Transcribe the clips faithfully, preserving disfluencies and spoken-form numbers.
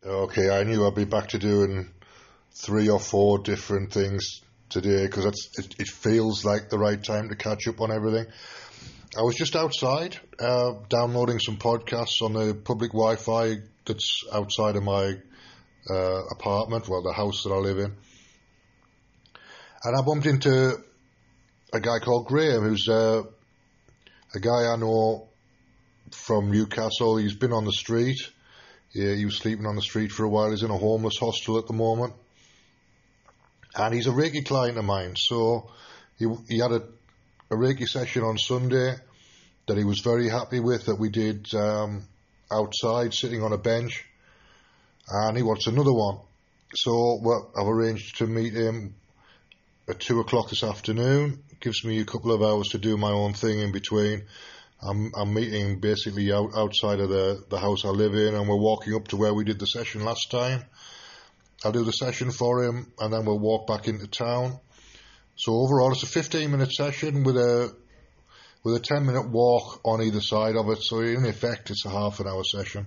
Okay, I knew I'd be back to doing three or four different things today because it, it feels like the right time to catch up on everything. I was just outside uh, downloading some podcasts on the public Wi-Fi that's outside of my uh, apartment, well, the house that I live in. And I bumped into a guy called Graham, who's uh, a guy I know from Newcastle. He's been on the street. Yeah, he was sleeping on the street for a while. He's in a homeless hostel at the moment. And he's a Reiki client of mine. So he, he had a, a Reiki session on Sunday that he was very happy with, that we did um, outside, sitting on a bench. And he wants another one. So well, I've arranged to meet him at two o'clock this afternoon. It gives me a couple of hours to do my own thing in between. I'm, I'm meeting basically out, outside of the, the house I live in, and we're walking up to where we did the session last time. I'll do the session for him, and then we'll walk back into town. So overall, it's a fifteen minute session with a with a ten minute walk on either side of it. So in effect, it's a half an hour session.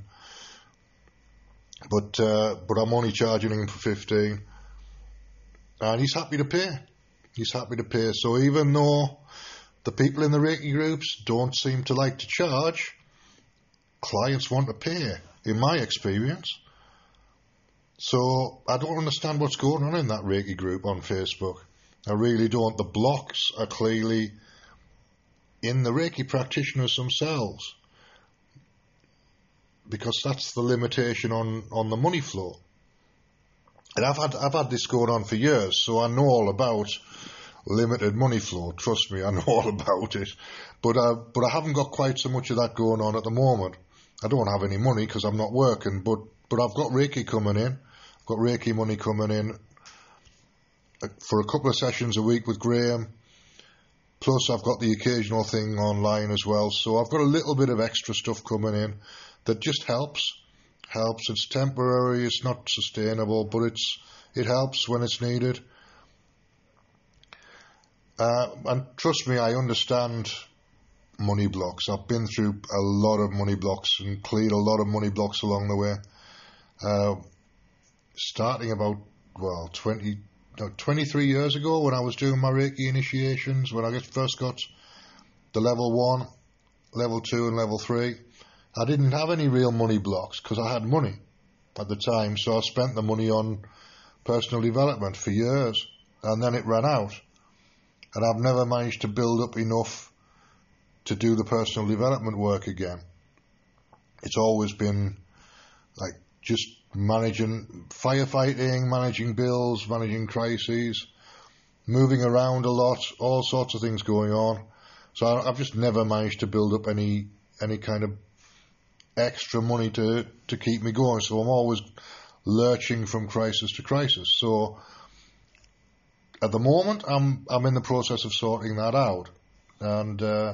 But uh, but I'm only charging him for fifteen, and he's happy to pay. He's happy to pay. So even though the people in the Reiki groups don't seem to like to charge, clients want to pay, in my experience. So I don't understand what's going on in that Reiki group on Facebook. I really don't. The blocks are clearly in the Reiki practitioners themselves, because that's the limitation on, on the money flow. And I've had I've had this going on for years, so I know all about limited money flow. Trust me, I know all about it. But uh, but I haven't got quite so much of that going on at the moment. I don't have any money because I'm not working, but but I've got Reiki coming in. I've got Reiki money coming in for a couple of sessions a week with Graham. Plus I've got the occasional thing online as well. So I've got a little bit of extra stuff coming in that just helps. Helps. It's temporary, it's not sustainable, but it's it helps when it's needed. Uh, and trust me, I understand money blocks. I've been through a lot of money blocks and cleared a lot of money blocks along the way. Uh, starting about, well, twenty, no, twenty-three years ago when I was doing my Reiki initiations, when I first got the level one, level two and level three, I didn't have any real money blocks because I had money at the time. So I spent the money on personal development for years, and then it ran out. And I've never managed to build up enough to do the personal development work again. It's always been like just managing firefighting, managing bills, managing crises, moving around a lot, all sorts of things going on. So I've just never managed to build up any any kind of extra money to, to keep me going. So I'm always lurching from crisis to crisis. So at the moment, I'm I'm in the process of sorting that out, and uh,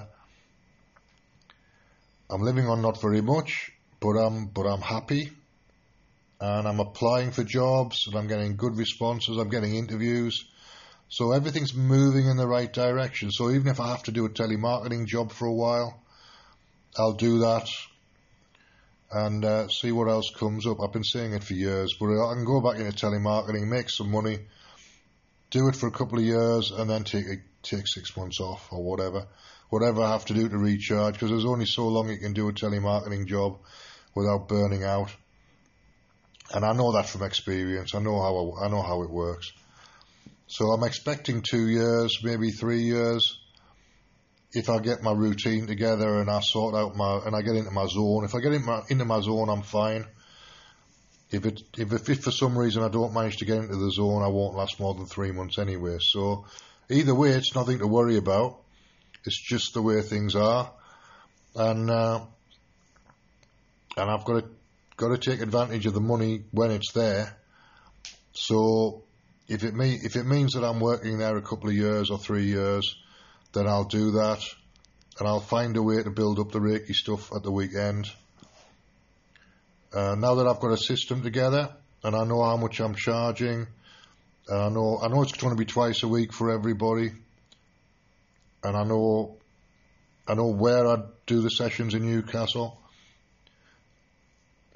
I'm living on not very much, but I'm but I'm happy, and I'm applying for jobs, and I'm getting good responses. I'm getting interviews, so everything's moving in the right direction. So even if I have to do a telemarketing job for a while, I'll do that, and uh, see what else comes up. I've been saying it for years, but I can go back into telemarketing, make some money, do it for a couple of years, and then take a, take six months off or whatever. Whatever I have to do to recharge, because there's only so long you can do a telemarketing job without burning out. And I know that from experience. I know how I, I know how it works. So I'm expecting two years, maybe three years, if I get my routine together and I sort out my and I get into my zone. If I get into my, into my zone, I'm fine. If it if, if for some reason I don't manage to get into the zone, I won't last more than three months anyway. So either way, it's nothing to worry about. It's just the way things are, and uh, and I've got to got to take advantage of the money when it's there. So if it me if it means that I'm working there a couple of years or three years, then I'll do that, and I'll find a way to build up the Reiki stuff at the weekend. Uh, now that I've got a system together and I know how much I'm charging, and I know I know it's going to be twice a week for everybody, and I know I know where I do the sessions in Newcastle.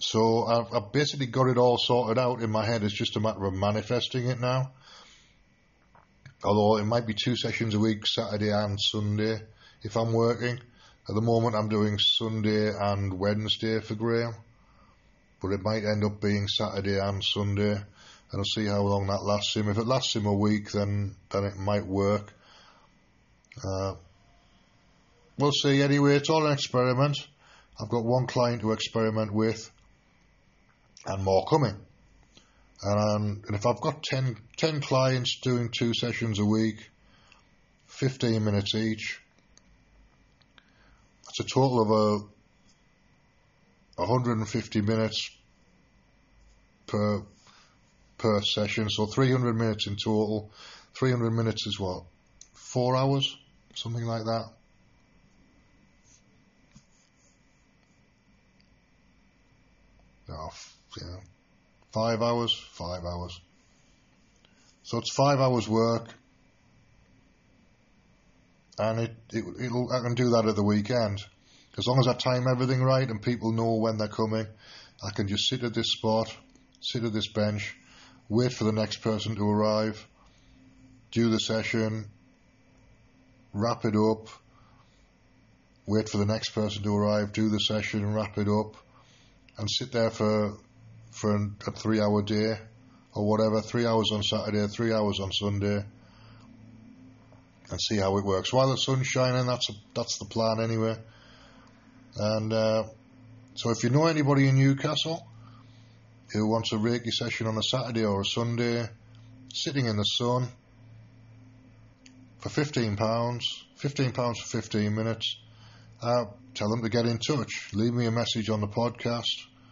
So I've, I've basically got it all sorted out in my head. It's just a matter of manifesting it now. Although it might be two sessions a week, Saturday and Sunday, if I'm working. At the moment I'm doing Sunday and Wednesday for Graham. But it might end up being Saturday and Sunday. And I'll see how long that lasts him. If it lasts him a week, then, then it might work. Uh, we'll see. Anyway, it's all an experiment. I've got one client to experiment with. And more coming. And, um, and if I've got ten, ten clients doing two sessions a week, fifteen minutes each, that's a total of a one hundred fifty minutes per per session. So three hundred minutes in total. three hundred minutes is what? Four hours? Something like that. Oh, yeah. Five hours, five hours. So it's five hours work, and it, it it'll I can do that at the weekend, as long as I time everything right and people know when they're coming. I can just sit at this spot, sit at this bench, wait for the next person to arrive, do the session, wrap it up, wait for the next person to arrive, do the session, wrap it up, and sit there for for a three-hour day or whatever, three hours on Saturday, three hours on Sunday, and see how it works. While the sun's shining, that's a, that's the plan anyway. And uh, so if you know anybody in Newcastle who wants a Reiki session on a Saturday or a Sunday, sitting in the sun for fifteen pounds, fifteen pounds for fifteen minutes, uh, tell them to get in touch. Leave me a message on the podcast.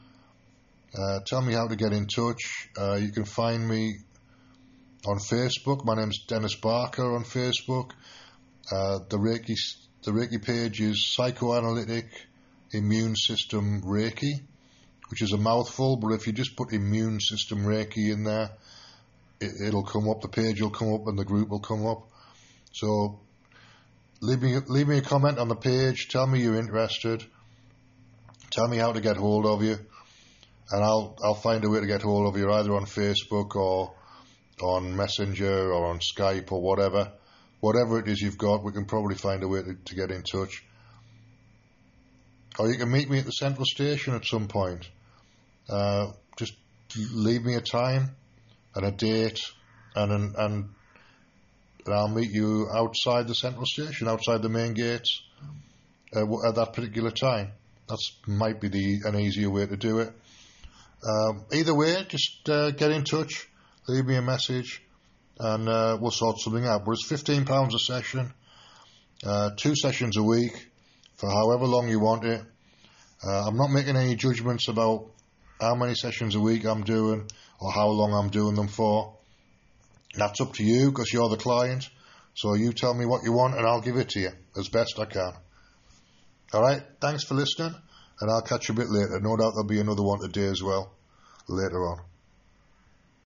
Uh, tell me how to get in touch. Uh, you can find me on Facebook. My name's Dennis Barker on Facebook. Uh, the Reiki the Reiki page is Psychoanalytic Immune System Reiki, which is a mouthful, but if you just put Immune System Reiki in there, it, it'll come up. The page will come up and the group will come up. So leave me leave me a comment on the page. Tell me you're interested. Tell me how to get hold of you. And I'll I'll find a way to get hold of you, either on Facebook or on Messenger or on Skype or whatever. Whatever it is you've got, we can probably find a way to, to get in touch. Or you can meet me at the Central Station at some point. Uh, just leave me a time and a date, and an, and and I'll meet you outside the Central Station, outside the main gates, uh, at that particular time. That might be the an easier way to do it. Um, either way, just uh, get in touch, leave me a message, and uh, we'll sort something out. But it's fifteen pounds a session, uh, two sessions a week, for however long you want it. Uh, I'm not making any judgments about how many sessions a week I'm doing or how long I'm doing them for. That's up to you, because you're the client. So you tell me what you want and I'll give it to you as best I can. Alright, thanks for listening. And I'll catch you a bit later. No doubt there'll be another one today as well, later on.